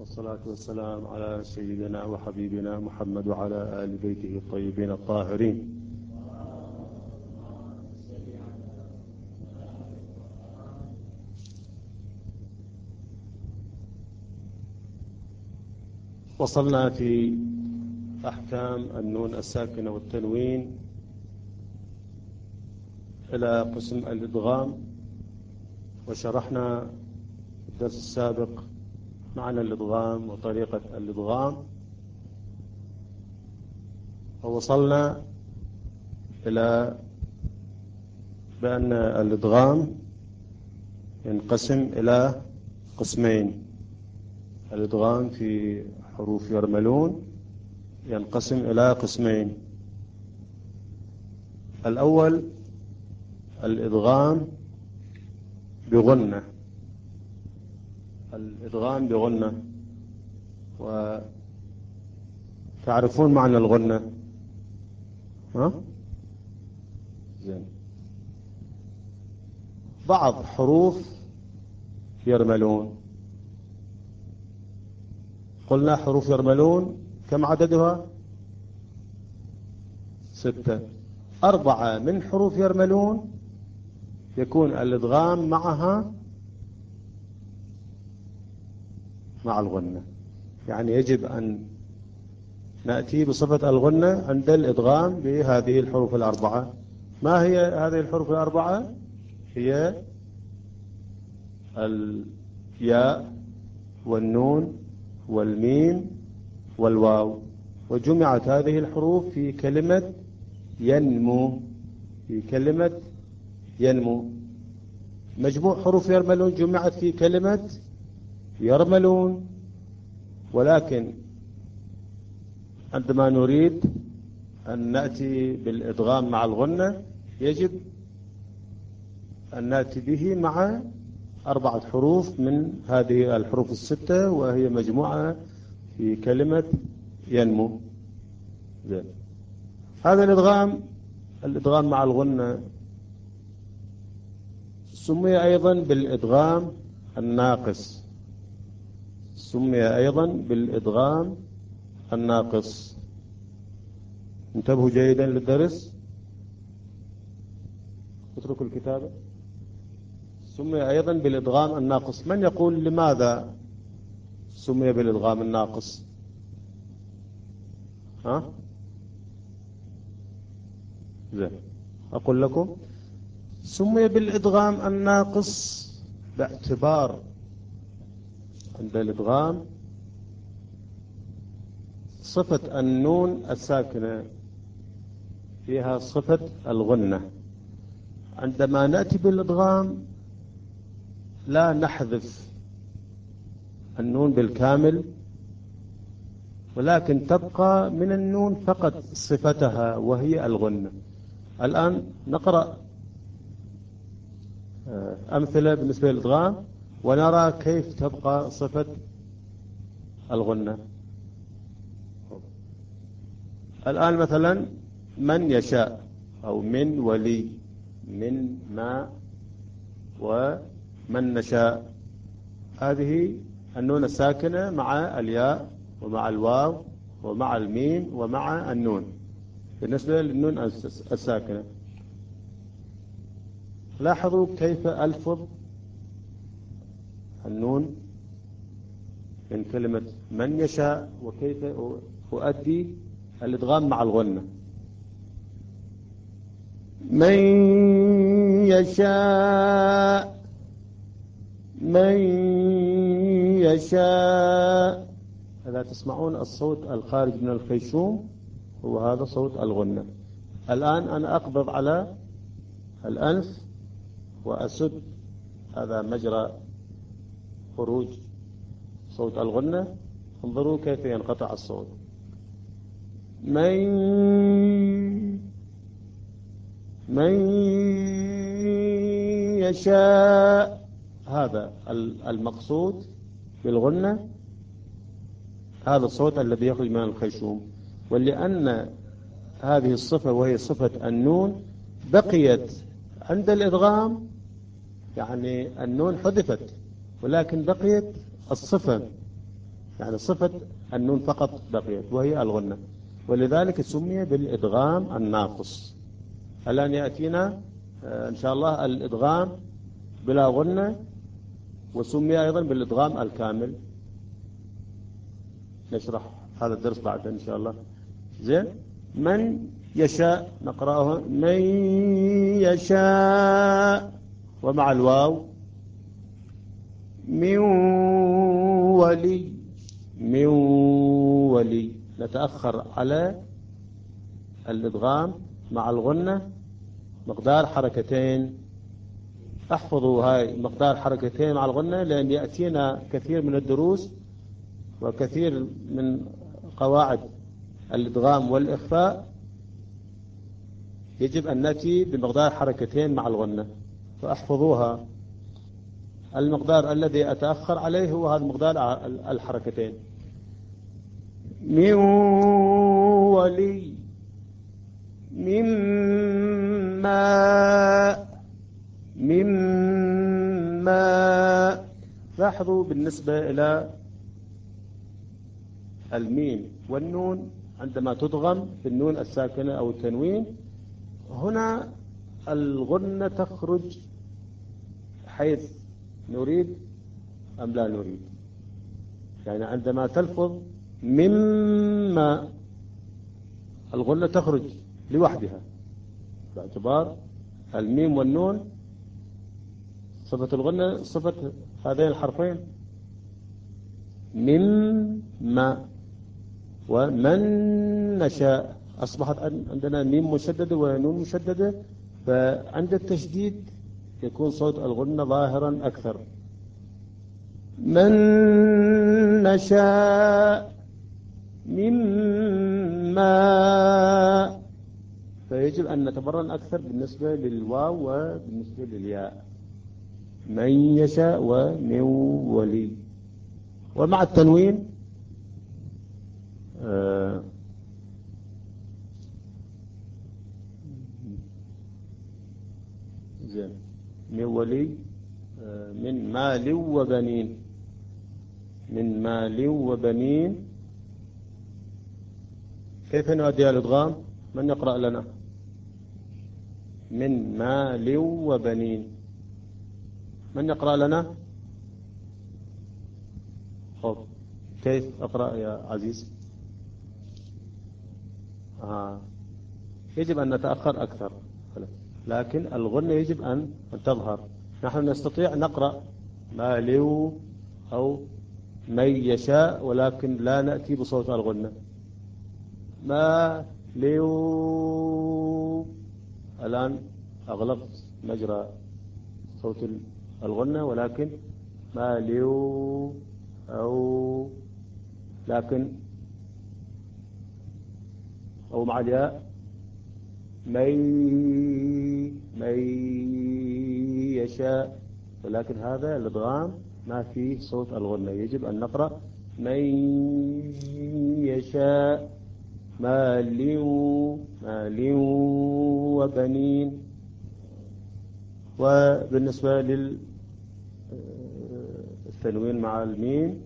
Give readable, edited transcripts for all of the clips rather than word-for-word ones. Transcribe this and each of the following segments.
والصلاة والسلام على سيدنا وحبيبنا محمد وعلى آل بيته الطيبين الطاهرين. وصلنا في أحكام النون الساكنة والتنوين إلى قسم الإدغام، وشرحنا في الدرس السابق معنى الإدغام وطريقة الإدغام، ووصلنا إلى بأن الإدغام ينقسم إلى قسمين. الإدغام في حروف يرملون ينقسم إلى قسمين. الأول الإدغام بغنة، الإدغام بغنة، وتعرفون معنى الغنة؟ زين. بعض حروف يرملون، قلنا حروف يرملون كم عددها؟ 6. 4 من حروف يرملون يكون الإدغام معها مع الغنة، يعني يجب أن نأتي بصفة الغنة عند الإدغام بهذه الحروف الأربعة. ما هي هذه الحروف الأربعة؟ هي الياء والنون والميم والواو، وجمعت هذه الحروف في كلمة ينمو، في كلمة ينمو. مجموع حروف يرملون جمعت في كلمة يرملون، ولكن عندما نريد أن نأتي بالإدغام مع الغنة يجب أن نأتي به مع 4 حروف من هذه الحروف 6، وهي مجموعة في كلمة ينمو. زين. هذا الإدغام مع الغنة سمي أيضا بالإدغام الناقص، سمي أيضا بالإدغام الناقص. انتبهوا جيدا للدرس، اتركوا الكتابة. سمي أيضا بالإدغام الناقص. من يقول لماذا سمي بالإدغام الناقص؟ زين. أقول لكم سمي بالإدغام الناقص باعتبار عند الإدغام صفة النون الساكنة فيها صفة الغنة. عندما نأتي بالإدغام لا نحذف النون بالكامل، ولكن تبقى من النون فقط صفتها وهي الغنة. الآن نقرأ أمثلة بالنسبة للإدغام ونرى كيف تبقى صفة الغنة. الآن مثلا من يشاء أو من ولي، من ما ومن نشاء، هذه النون الساكنة مع الياء ومع الواو ومع الميم ومع النون بالنسبة للنون الساكنة. لاحظوا كيف ألفظ النون من كلمة من يشاء، وكيف أؤدي الإدغام مع الغنة. من يشاء، من يشاء. إذا تسمعون الصوت الخارج من الخيشوم هو هذا صوت الغنة. الآن أنا أقبض على الأنف وأسد، هذا مجرى خروج صوت الغنة. انظروا كيف ينقطع الصوت. من يشاء، هذا المقصود بالغنة، هذا الصوت الذي يخرج من الخيشوم. ولأن هذه الصفة وهي صفة النون بقيت عند الإدغام، يعني النون حذفت ولكن بقيت الصفة، يعني صفة النون فقط بقيت وهي الغنة، ولذلك سمي بالإدغام الناقص. الآن يأتينا إن شاء الله الإدغام بلا غنة، وسمي أيضا بالإدغام الكامل. نشرح هذا الدرس بعد إن شاء الله. زين. من يشاء نقرأه من يشاء، ومع الواو من ولي، من ولي. نتأخر على الإدغام مع الغنة مقدار حركتين. احفظوا هاي مقدار حركتين مع الغنة، لأن يأتينا كثير من الدروس وكثير من قواعد الإدغام والإخفاء يجب أن نأتي بمقدار حركتين مع الغنة، فاحفظوها. المقدار الذي أتأخر عليه هو هذا مقدار الحركتين. من ولي، مما. لاحظوا بالنسبة إلى الميم والنون عندما تدغم بالنون الساكنة أو التنوين، هنا الغنة تخرج حيث نريد أم لا نريد. يعني عندما تلفظ مما الغنة تخرج لوحدها، باعتبار الميم والنون صفة الغنة صفة هذين الحرفين مما. ومن نشاء أصبحت عندنا ميم مشددة ونون مشددة، فعند التشديد يكون صوت الغنة ظاهرا أكثر. من نشاء مما، فيجب أن نتمرن أكثر بالنسبة للواو وبالنسبة للياء. من يشاء ومن ولي. ومع التنوين زين. من ولي، من مال وبنين، من مال وبنين. كيف نؤدي الإدغام؟ من يقرأ لنا؟ من مال وبنين، من يقرأ لنا؟ خب. كيف أقرأ يا عزيز؟ يجب أن نتأخر أكثر، لكن الغنة يجب أن تظهر. نحن نستطيع نقرأ ماليو أو من يشاء، ولكن لا نأتي بصوت الغنة. ماليو. الآن أغلقت مجرى صوت الغنة، ولكن ماليو أو مع الياء من يشاء، ولكن هذا الإدغام ما فيه صوت الغنة. يجب أن نقرأ من يشاء مال وبنين. وبالنسبة للتنوين مع الميم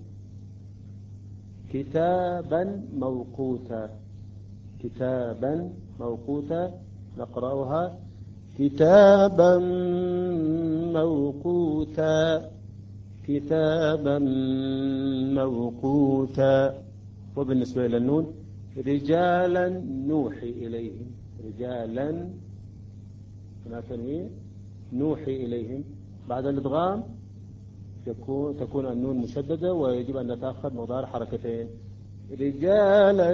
كتابا موقوتا، كتابا موقوتا. نقرأها كتابا موقوتا، كتابا موقوتا. وبالنسبة إلى النون رجالا نوحي إليهم، رجالا هنا تنوين نوحي إليهم. بعد الإدغام تكون النون مشددة، ويجب أن نتأخر مقدار حركتين. رجالا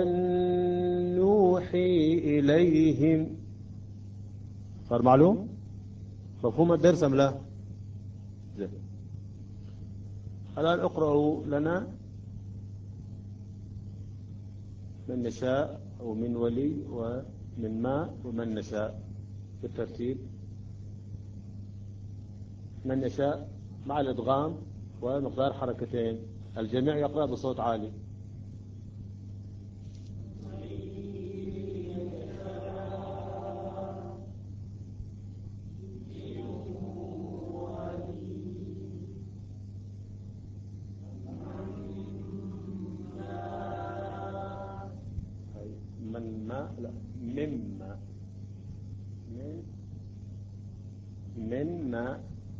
نوحي إليهم. صار معلوم؟ مفهوم الدرس أم لا؟ زين. الآن اقرأوا لنا من نشاء أو من ولي ومن ما ومن نشاء بالترتيب. من يشاء مع الإدغام ومقدار حركتين. الجميع يقرأ بصوت عالي. لا مما مما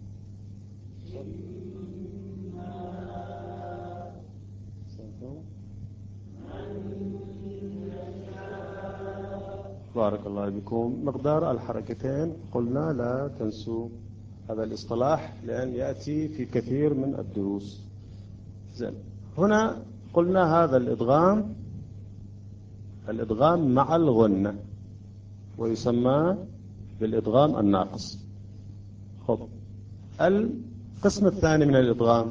بارك الله بكم. مقدار الحركتين قلنا لا تنسوا هذا الاصطلاح لأن يأتي في كثير من الدروس. زين، هنا قلنا هذا الإدغام مع الغنة ويسمى بالإدغام الناقص. خب، القسم الثاني من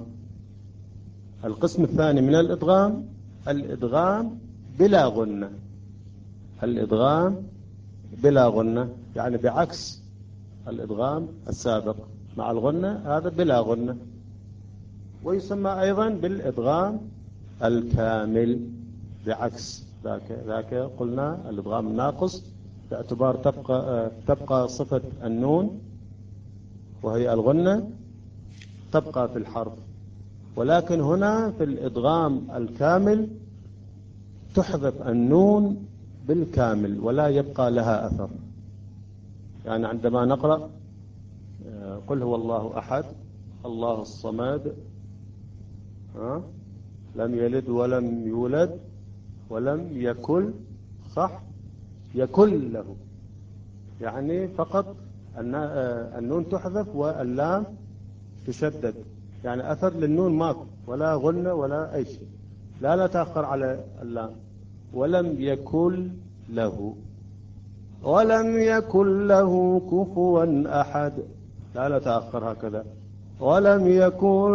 الإدغام الإدغام بلا غنة. الإدغام بلا غنة يعني بعكس الإدغام السابق مع الغنة، هذا بلا غنة، ويسمى أيضا بالإدغام الكامل بعكس ذاك قلنا الإدغام الناقص باعتبار تبقى صفة النون وهي الغنة تبقى في الحرف، ولكن هنا في الإدغام الكامل تحذف النون بالكامل ولا يبقى لها أثر. يعني عندما نقرأ قل هو الله أحد الله الصمد لم يلد ولم يولد ولم يكن، صح، يكن له، يعني فقط النون تحذف واللام تشدد، يعني أثر للنون ماكو ولا غنة ولا أي شيء، لا تأخر على اللام. ولم يكن له كفوا أحد، لا تأخر هكذا، ولم يكن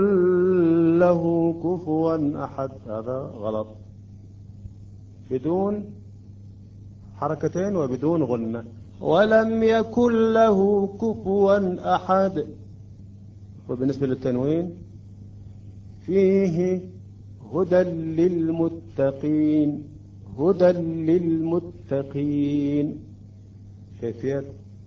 له كفوا أحد، هذا غلط، بدون حركتين وبدون غنة. ولم يكن له كفوا أحد. وبالنسبة للتنوين فيه هدى للمتقين، هدى للمتقين. كيفية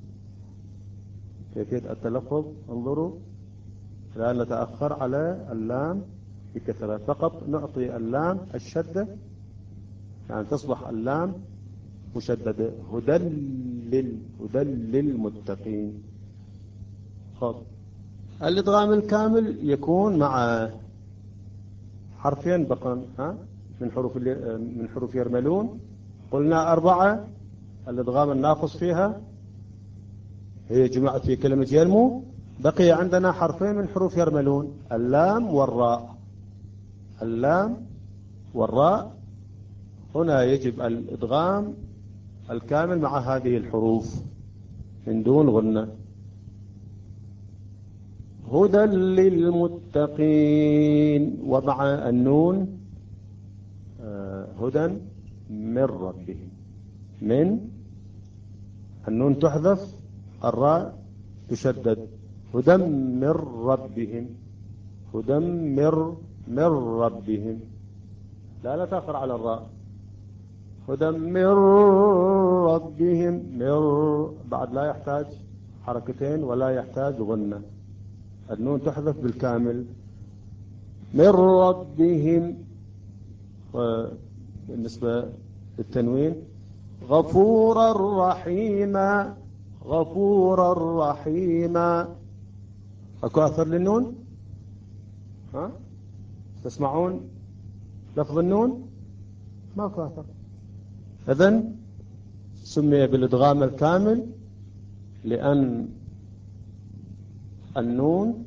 التلفظ انظروا، لا نتأخر على اللام بكثرة، فقط نعطي اللام الشدة يعني تصبح اللام مشددة. هدى للمتقين. خب، الإدغام الكامل يكون مع حرفين بقى من حروف يرملون، قلنا 4. الإدغام الناقص فيها هي جمعت في كلمة يرمو، بقي عندنا حرفين من حروف يرملون، اللام والراء. اللام والراء هنا يجب الإدغام الكامل مع هذه الحروف من دون غنة. هدى للمتقين، ومع النون هدى من ربهم، من النون تحذف الراء تشدد، هدى من ربهم، هدى من ربهم، لا تأخر على الراء. هدى من ربهم، بعد لا يحتاج حركتين ولا يحتاج غنة، النون تحذف بالكامل. من ربهم. وبالنسبة للتنوين غفورا رحيما، غفورا رحيما. أكو أثر للنون؟ تسمعون لفظ النون؟ ما أكو أثر. إذن سمي بالإدغام الكامل لأن النون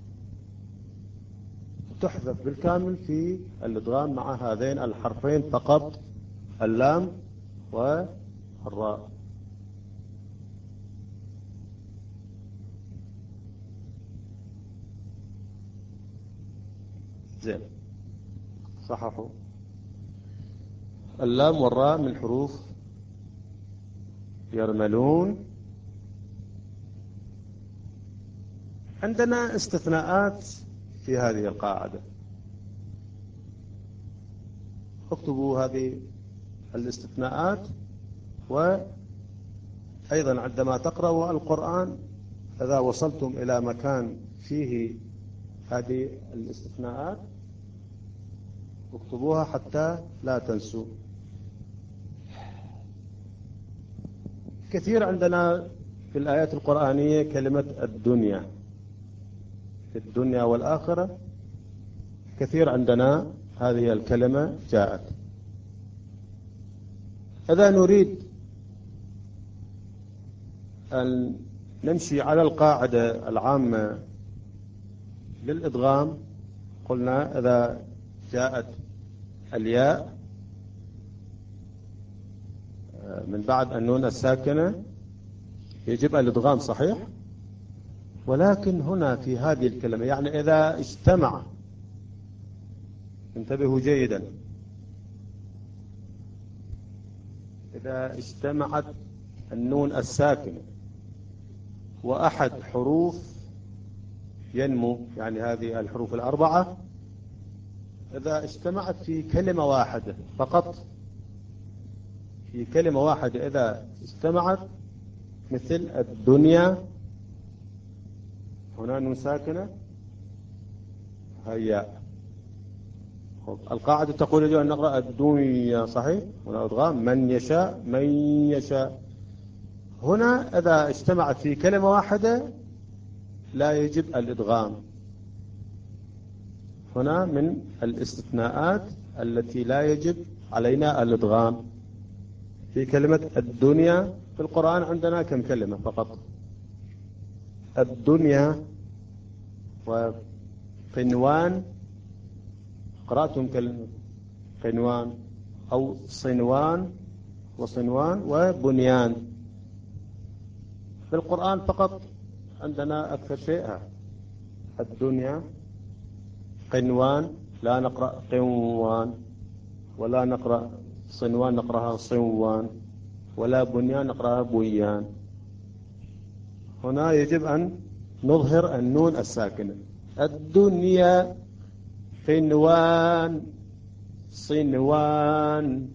تحذف بالكامل في الإدغام مع هذين الحرفين فقط، اللام والراء. زين، صححوا. اللام والراء من حروف يرملون. عندنا استثناءات في هذه القاعدة، اكتبوا هذه الاستثناءات. وأيضا عندما تقرأوا القرآن إذا وصلتم إلى مكان فيه هذه الاستثناءات اكتبوها حتى لا تنسوا. كثير عندنا في الآيات القرآنية كلمة الدنيا، في الدنيا والآخرة كثير عندنا هذه الكلمة جاءت. إذا نريد أن نمشي على القاعدة العامة للإدغام، قلنا إذا جاءت الياء من بعد النون الساكنة يجب الإدغام، صحيح؟ ولكن هنا في هذه الكلمة يعني إذا اجتمع، انتبهوا جيدا، إذا اجتمعت النون الساكنة وأحد حروف ينمو، يعني هذه الحروف الأربعة إذا اجتمعت في كلمة واحدة فقط، في كلمة واحدة إذا اجتمعت، مثل الدنيا، هنا نون ساكنة هيا. القاعدة تقول يجب أن نقرأ الدنيا، صحيح؟ هنا أدغام من يشاء من يشاء. هنا إذا اجتمعت في كلمة واحدة لا يجب الإدغام. هنا من الاستثناءات التي لا يجب علينا الإدغام. في كلمة الدنيا في القرآن عندنا كم كلمة فقط؟ الدنيا وقنوان، قرأتم كلمة قنوان أو صنوان وصنوان وبنيان. في القرآن فقط عندنا أكثر شيء الدنيا، قنوان لا نقرأ قنوان، ولا نقرأ صنوان نقرأها صنوان، ولا بنيان نقرأها بنيان. هنا يجب أن نظهر النون الساكنة. الدنيا قنوان صنوان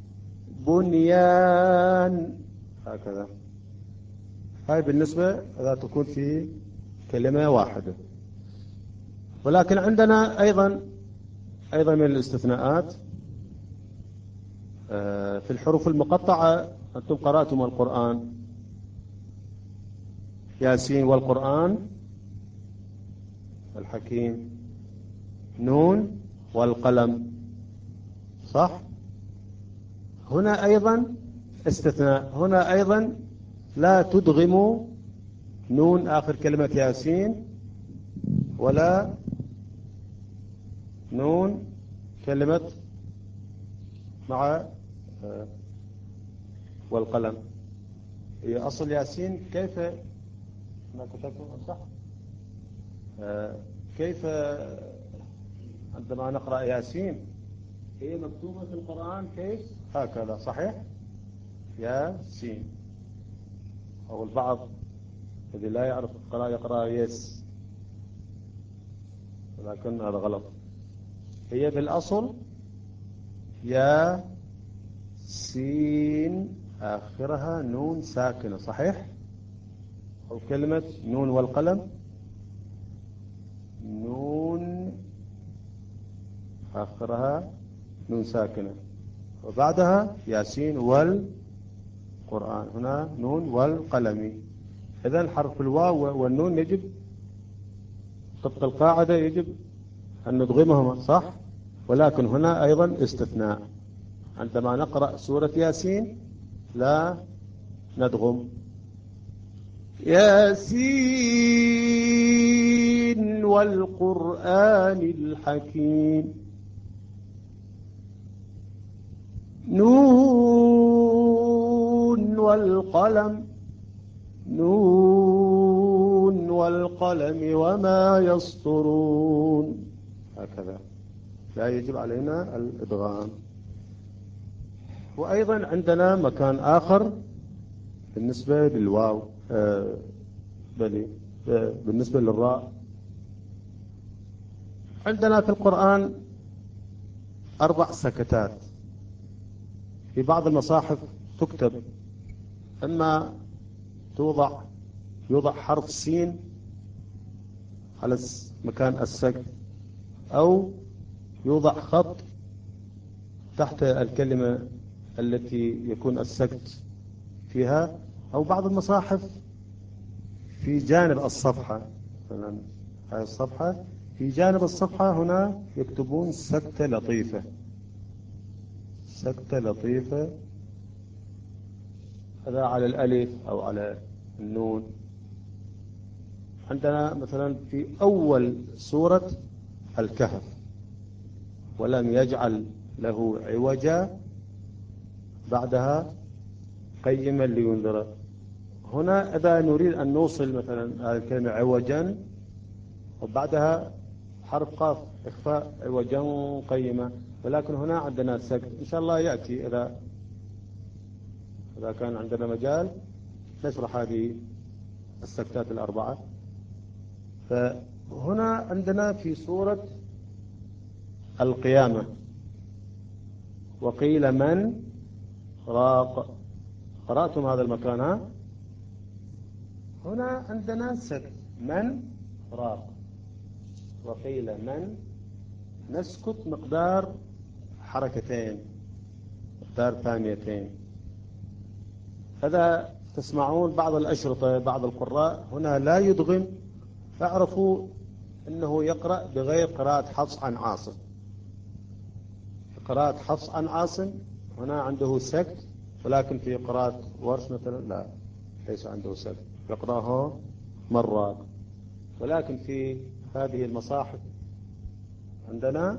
بنيان، هكذا. هاي بالنسبة إذا تكون في كلمة واحدة. ولكن عندنا أيضا من الاستثناءات في الحروف المقطعة. أنتم قرأتم القرآن، ياسين والقرآن الحكيم، نون والقلم، صح؟ هنا أيضا استثناء، هنا أيضا لا تدغموا نون آخر كلمة ياسين، ولا نون كلمة مع والقلم. هي أصل ياسين كيف ما كتبتم صح؟ كيف عندما نقرأ ياسين هي مكتوبة في القرآن كيف؟ هكذا، صحيح؟ ياسين. أو البعض الذي لا يعرف القراءة يقرأ يس، ولكن هذا غلط. هي بالأصل يا سين آخرها نون ساكنة، صحيح؟ أو كلمة نون والقلم، نون آخرها نون ساكنة وبعدها ياسين والقرآن، هنا نون والقلم. إذن حرف الواو والنون يجب طبق القاعدة يجب أن ندغمهما، صح؟ ولكن هنا أيضا استثناء، عندما نقرأ سورة ياسين لا ندغم. ياسين والقرآن الحكيم، نون والقلم، نون والقلم وما يسطرون، هكذا لا يجب علينا الإدغام. وأيضا عندنا مكان آخر بالنسبة للواو، بالنسبة للراء. عندنا في القرآن 4 سكتات. في بعض المصاحف تكتب أما يوضع حرف سين على مكان السكت، أو يوضع خط تحت الكلمة التي يكون السكت فيها، أو بعض المصاحف في جانب الصفحة، مثلا هذه الصفحة في جانب الصفحة هنا يكتبون سكتة لطيفة، سكتة لطيفة، هذا على الألف أو على النون. عندنا مثلا في أول سورة الكهف ولم يجعل له عوجا بعدها قيما لينذر. هنا إذا نريد أن نوصل مثلا هذه الكلمة عوجا وبعدها حرف قاف إخفاء عوجا قيما، ولكن هنا عندنا سكت. إن شاء الله يأتي إذا كان عندنا مجال نشرح هذه السكتات الأربعة. فهنا عندنا في سورة القيامة وقيل من راق، قرأتم هذا المكان؟ هنا عندنا سكت، من راق وقيل من، نسكت مقدار حركتين، مقدار ثانيتين. هذا تسمعون بعض الأشرطة بعض القراء هنا لا يدغم، فاعرفوا أنه يقرأ بغير قراءة حفص عن عاصم. قراءة حفص عن عاصم هنا عنده سكت، ولكن في قراءة ورش مثلا لا، ليس عنده سكت، يقرأه مرات. ولكن في هذه المصاحف عندنا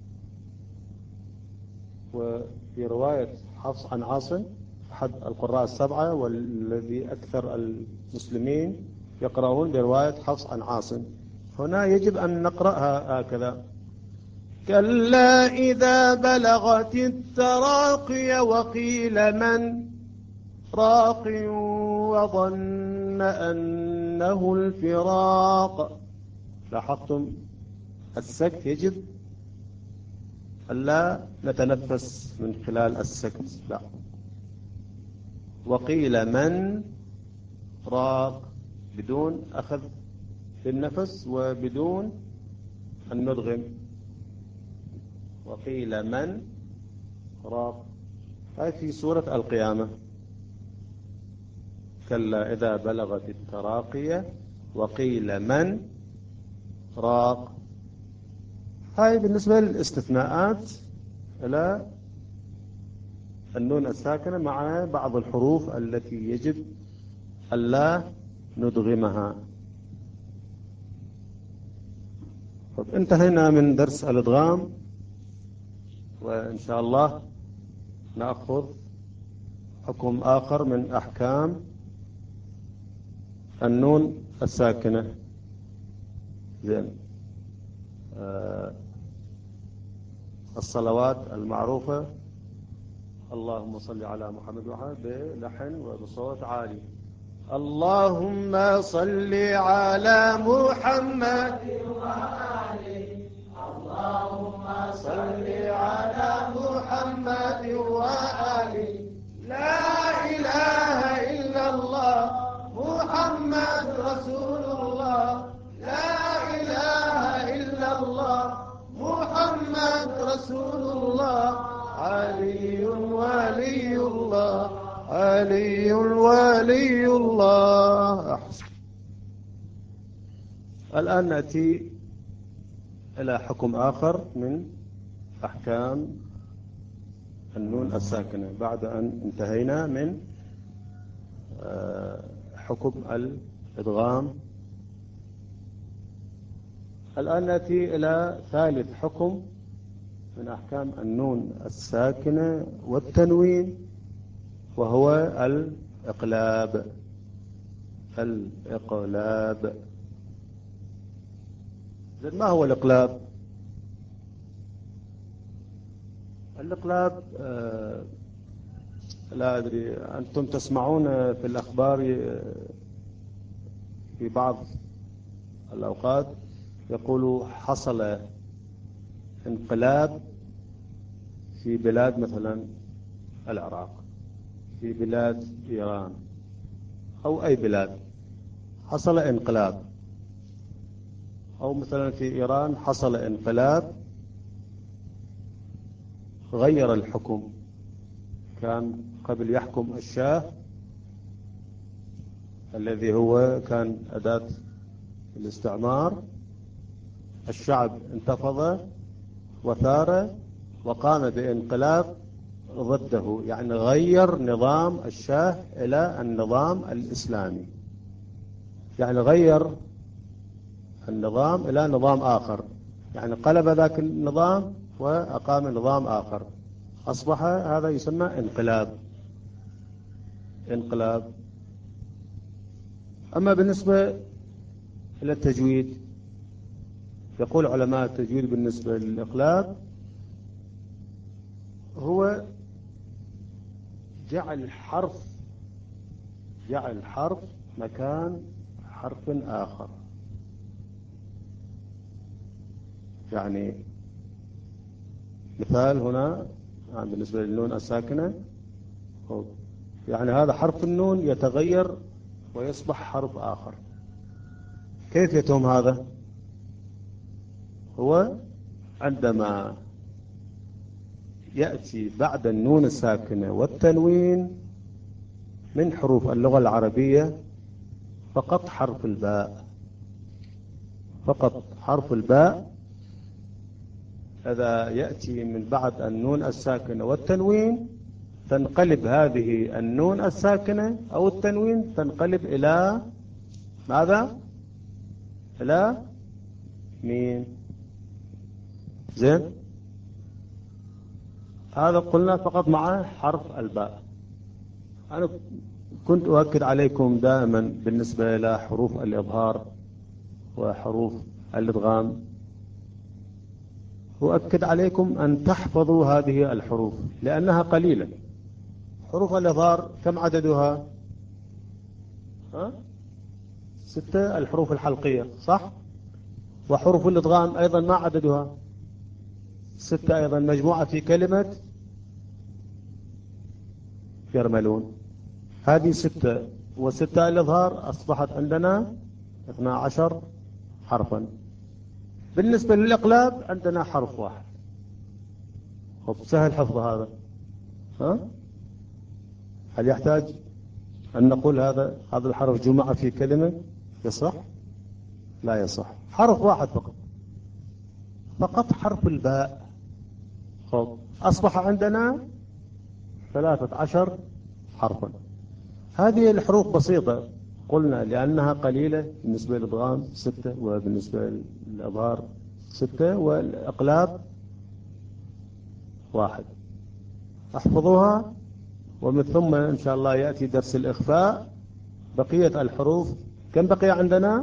وفي رواية حفص عن عاصم أحد القراء السبعة والذي أكثر المسلمين يقرؤون برواية حفص عن عاصم، هنا يجب أن نقرأها هكذا: كلا إذا بلغت التراقي وقيل من راق وظن أنه الفراق. لاحظتم السكت يجب ألا نتنفس من خلال السكت، لا. وقيل من راق بدون أخذ بالنفس وبدون أن ندغم. وقيل من راق، هذه في سورة القيامة. كلا إذا بلغت التراقية وقيل من راق. هاي بالنسبة للاستثناءات إلى النون الساكنة مع بعض الحروف التي يجب ألا ندغمها. انتهينا من درس الإدغام، وإن شاء الله نأخذ حكم آخر من أحكام النون الساكنة. زين. الصلوات المعروفة، اللهم صل على محمد وعلى بلحن وبصوت عالي. اللهم صل على محمد وآله، اللهم صل على محمد وآله. لا إله إلا الله محمد رسول الله، لا إله إلا الله محمد رسول الله. علي ولي الله، علي ولي الله. أحسن. الآن نأتي إلى حكم آخر من أحكام النون الساكنة بعد أن انتهينا من حكم الإدغام. الآن نأتي إلى ثالث حكم من أحكام النون الساكنة والتنوين، وهو الإقلاب. الإقلاب. ما هو الإقلاب؟ الإقلاب لا أدري، أنتم تسمعون في الأخبار في بعض الأوقات يقولوا حصل انقلاب في بلاد مثلا العراق، في بلاد إيران، أو أي بلاد حصل انقلاب، أو مثلا في إيران حصل انقلاب غير الحكم. كان قبل يحكم الشاه الذي هو كان أداة الاستعمار. الشعب انتفض وثار وقام بانقلاب ضده، يعني غير نظام الشاه إلى النظام الإسلامي، يعني غير النظام إلى نظام آخر، يعني قلب ذاك النظام وأقام نظام آخر، أصبح هذا يسمى انقلاب. أما بالنسبة إلى التجويد، يقول علماء التجويد بالنسبة للإقلاب هو جعل حرف مكان حرف آخر. يعني مثال هنا بالنسبة للنون الساكنة، يعني هذا حرف النون يتغير ويصبح حرف آخر. كيف يتم هذا؟ هو عندما يأتي بعد النون الساكنة والتنوين من حروف اللغة العربية فقط حرف الباء، إذا يأتي من بعد النون الساكنة والتنوين تنقلب هذه النون الساكنة أو التنوين تنقلب إلى ماذا؟ إلى مين؟ زين، هذا قلنا فقط مع حرف الباء. أنا كنت أؤكد عليكم دائما بالنسبة إلى حروف الإظهار وحروف الإدغام، أؤكد عليكم أن تحفظوا هذه الحروف لأنها قليلة. حروف الإظهار كم عددها؟ 6 الحروف الحلقية، صح؟ وحروف الإدغام أيضا ما عددها؟ 6 أيضا، مجموعة في كلمة يرملون. هذه 6 و6 الإظهار أصبحت عندنا 12 حرفا. بالنسبة للإقلاب عندنا حرف واحد. سهل حفظ هذا. هل يحتاج أن نقول هذا الحرف جمع في كلمة؟ يصح؟ لا يصح. حرف واحد فقط حرف الباء. أصبح عندنا 13 حرفا. هذه الحروف بسيطة قلنا لأنها قليلة، بالنسبة للإدغام 6 وبالنسبة للإظهار 6 والإقلاب 1. احفظوها، ومن ثم إن شاء الله يأتي درس الإخفاء. بقية الحروف كم بقي عندنا؟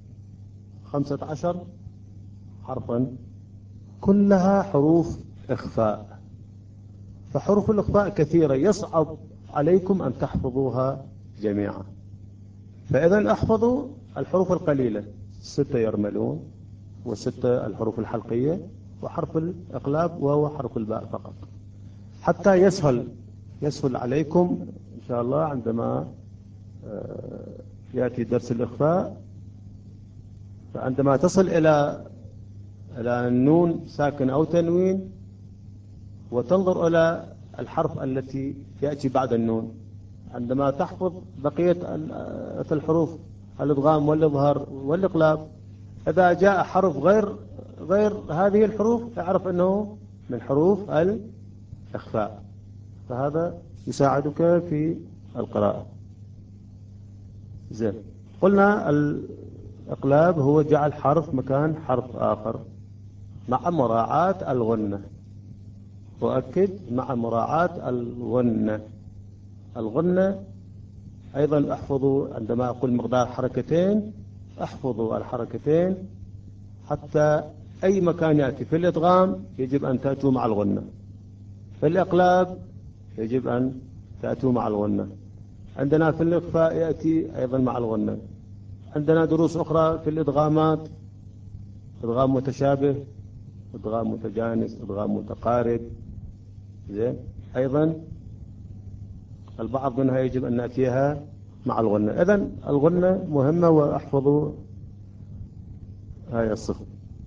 15 حرفا، كلها حروف إخفاء. فحروف الإخفاء كثيرة، يصعب عليكم أن تحفظوها جميعا. فإذا احفظوا الحروف القليلة، 6 يرملون و6 الحروف الحلقية وحرف الإقلاب وهو حرف الباء فقط، حتى يسهل عليكم إن شاء الله عندما يأتي درس الإخفاء. فعندما تصل إلى النون ساكن أو تنوين وتنظر إلى الحرف التي يأتي بعد النون، عندما تحفظ بقية الحروف الإدغام والإظهار والإقلاب، إذا جاء حرف غير هذه الحروف اعرف أنه من حروف الإخفاء، فهذا يساعدك في القراءة. زين، قلنا الإقلاب هو جعل حرف مكان حرف آخر مع مراعاة الغنة. وأكد مع مراعاة الغنة أيضا احفظوا. عندما أقول مقدار حركتين احفظوا الحركتين، حتى أي مكان يأتي في الإدغام يجب أن تأتوا مع الغنة، في الإقلاب يجب أن تأتوا مع الغنة، عندنا في الإخفاء يأتي أيضا مع الغنة. عندنا دروس أخرى في الإدغامات: إدغام متشابه، إدغام متجانس، إدغام متقارب. زين، أيضا البعض منها يجب أن نأتيها مع الغنة. إذن الغنة مهمة، وأحفظوا هاي الصفة.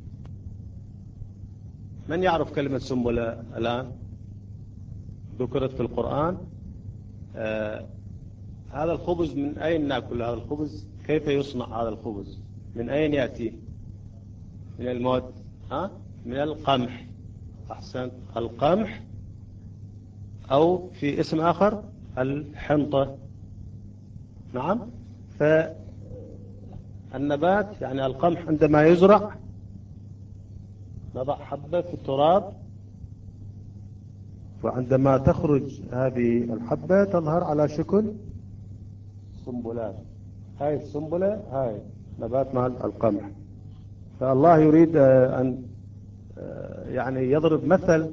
من يعرف كلمة سنبلة الآن؟ ذكرت في القرآن هذا الخبز من أين نأكل هذا الخبز؟ كيف يصنع هذا الخبز؟ من أين يأتي؟ من المواد، من القمح. أحسنت، القمح، أو في اسم آخر الحنطة. نعم. فالنبات يعني القمح عندما يزرع نضع حبة في التراب، وعندما تخرج هذه الحبة تظهر على شكل سنبلات. هاي السنبلة هاي نبات مال القمح. فالله يريد أن يعني يضرب مثل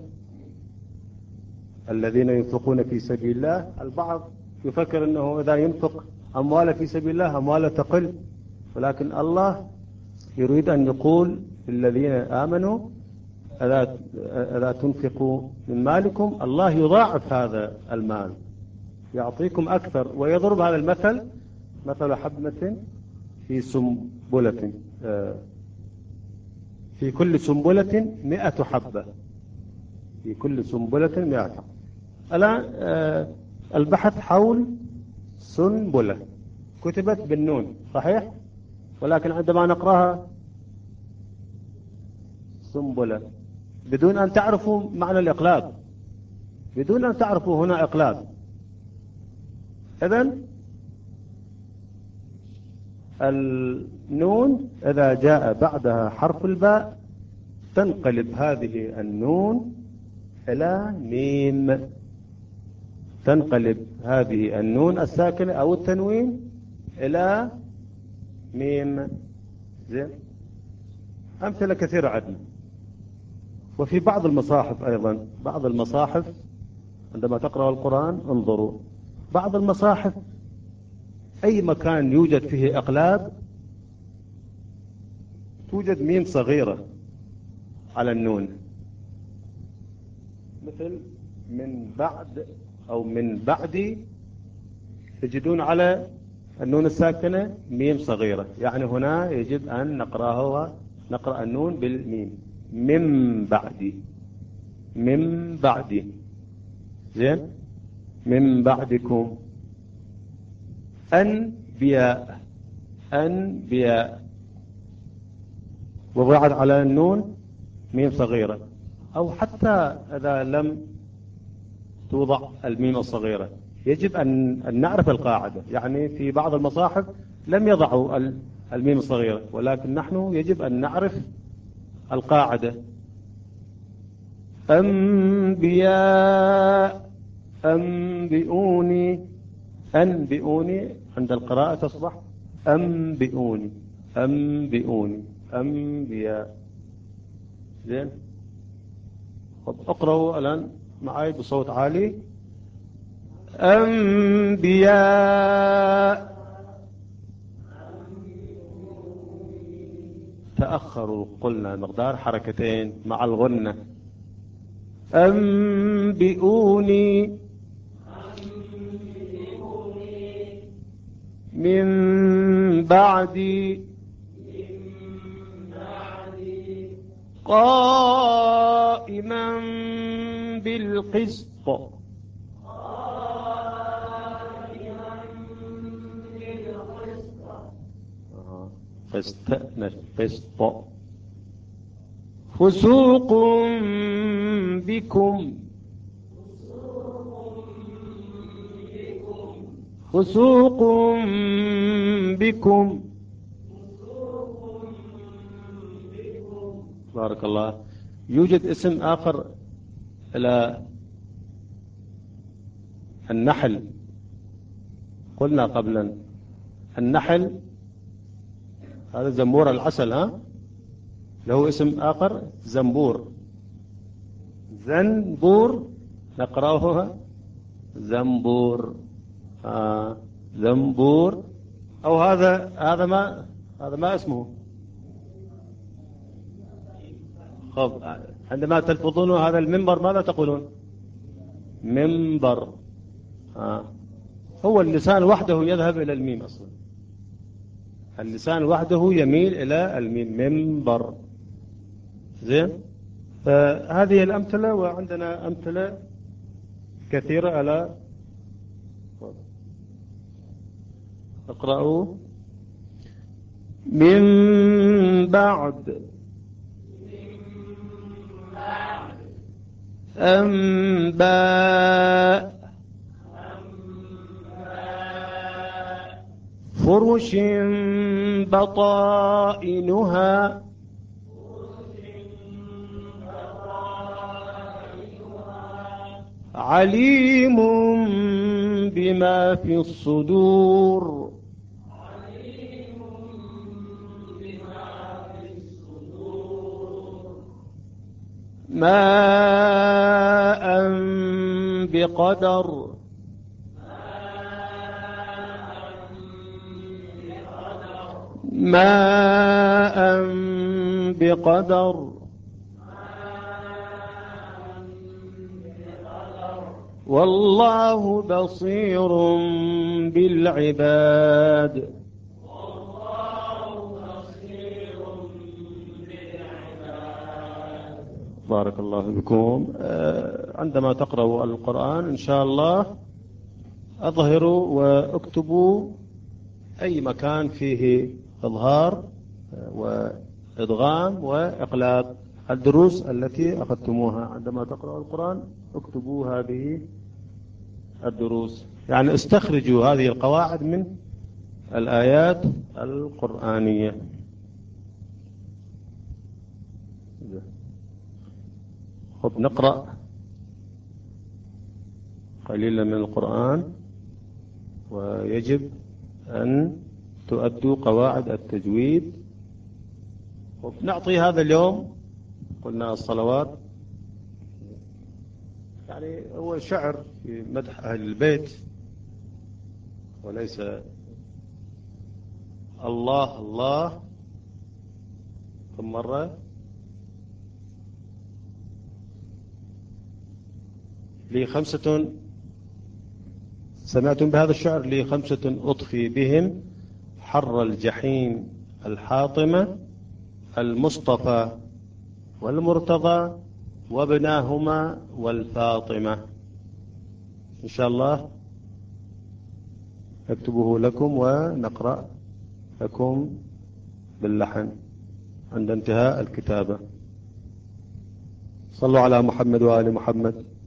الذين ينفقون في سبيل الله. البعض يفكر أنه إذا ينفق أمواله في سبيل الله أمواله تقل، ولكن الله يريد أن يقول للذين آمنوا ألا تنفقوا من مالكم، الله يضاعف هذا المال يعطيكم أكثر. ويضرب هذا المثل مثل حبة في سنبلة، في كل سنبلة 100 حبة، في كل سنبلة 100 حبة. الآن البحث حول سنبلة كتبت بالنون صحيح، ولكن عندما نقرأها سنبلة بدون أن تعرفوا معنى الإقلاب، بدون أن تعرفوا هنا إقلاب. إذن النون إذا جاء بعدها حرف الباء تنقلب هذه النون إلى ميم، تنقلب هذه النون الساكنة أو التنوين إلى ميم. زين، أمثلة كثيرة عندنا. وفي بعض المصاحف أيضا، بعض المصاحف عندما تقرأ القرآن انظروا، بعض المصاحف أي مكان يوجد فيه إقلاب توجد ميم صغيرة على النون، مثل من بعد أو من بعد، تجدون على النون الساكنة ميم صغيرة. يعني هنا يجب أن نقرأ النون بالميم، من بعد، من بعد. زين، من بعدكم أنبياء، أنبياء، وضعت على النون ميم صغيرة. أو حتى إذا لم توضع الميم الصغيرة يجب أن نعرف القاعدة. يعني في بعض المصاحف لم يضعوا الميم الصغيرة، ولكن نحن يجب أن نعرف القاعدة. أنبياء، أنبئوني، أنبئوني عند القراءة تصبح أنبئوني، أنبئوني، أنبياء. زين، اقرأوا الآن معي بصوت عالي. أنبياء، تأخروا قلنا مقدار حركتين مع الغنة. أنبئوني من بعد قائما بالقسط، قسط. فسوق بكم، فسوق بكم. بارك الله. يوجد اسم آخر إلى النحل، قلنا قبلا النحل هذا زنبور العسل، له اسم آخر زنبور، زنبور نقرأها زنبور، زنبور. أو هذا ما اسمه. خب، عندما تلفظون هذا المنبر ماذا تقولون؟ منبر. هو اللسان وحده يذهب إلى الميم أصلا، اللسان وحده يميل إلى الميم، منبر. زين، فهذه الأمثلة، وعندنا أمثلة كثيرة على اقرأوا. من بعد أنباء فرش بطائنها عليم بما في الصدور ماء بقدر ماء بقدر والله بصير بالعباد. بارك الله بكم. عندما تقرأوا القرآن إن شاء الله أظهروا واكتبوا أي مكان فيه إظهار وإدغام وإقلاب. الدروس التي أخذتموها عندما تقرأوا القرآن اكتبوا هذه الدروس، يعني استخرجوا هذه القواعد من الآيات القرآنية. خب نقرأ قليلا من القرآن، ويجب أن تؤدوا قواعد التجويد. نعطي هذا اليوم قلنا الصلوات، يعني هو شعر في مدح أهل البيت وليس الله الله. ثم مرة لي 5 سمعتم بهذا الشعر، لي 5 أطفي بهم حر الجحيم الحاطمة المصطفى والمرتضى وابناهما والفاطمة. إن شاء الله أكتبه لكم ونقرأ لكم باللحن عند انتهاء الكتابة. صلوا على محمد وآل محمد.